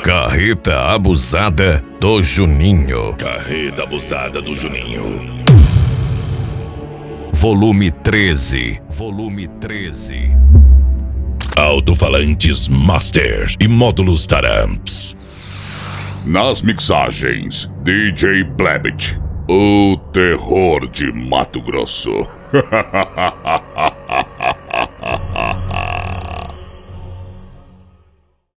Carreta abusada do Juninho. Carreta abusada do Juninho. Volume 13. Volume 13. Alto-falantes Master e módulos Taramps. Nas mixagens, DJ Blebbit, o terror de Mato Grosso.